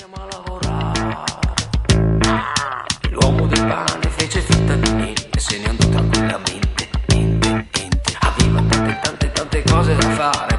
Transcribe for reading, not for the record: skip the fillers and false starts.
iniziamo a lavorare. L'uomo del pane fece finta di niente e se ne andò tranquillamente. Aveva tante cose da fare.